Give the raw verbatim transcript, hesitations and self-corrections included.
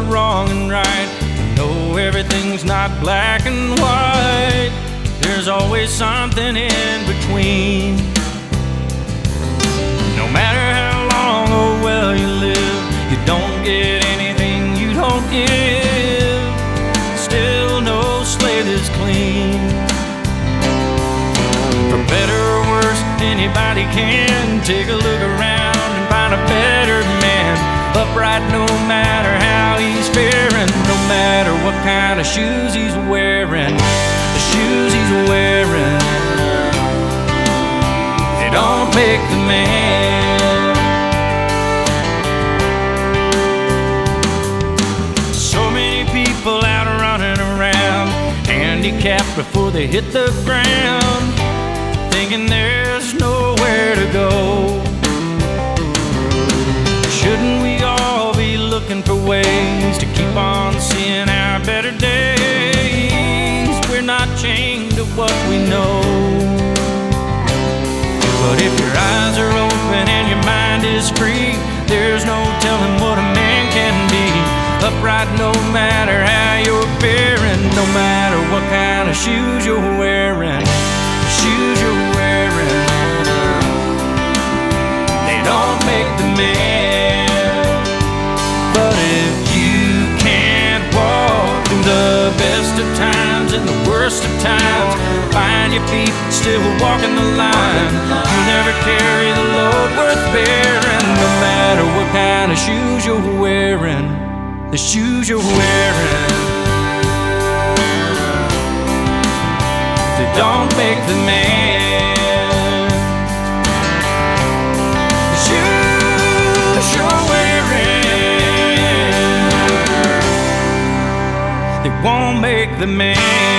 wrong and right. No, everything's not black and white. There's always something in between. No matter how long or well you live, you don't get anything you don't give. Still no slate is clean. For better or worse, anybody can take a look around and find a better man, upright no matter how he's faring, no matter what kind of shoes he's wearing. The shoes he's wearing, they don't make the man. So many people out running around, handicapped before they hit the ground, thinking there's nowhere to go. Shouldn't we all be looking for ways to keep on seeing our better days? We're not chained to what we know. But if your eyes are open and your mind is free, there's no telling what a man can be. Upright no matter how you're faring, no matter what kind of shoes you're wearing. The shoes you're wearing, they don't make the man. But if you can't walk through the best of times and the worst of times, find your feet still walking the line, you'll never carry the load worth bearing. No matter what kind of shoes you're wearing, the shoes you're wearing, they don't make the man. The shoes you're wearing, they won't make the man.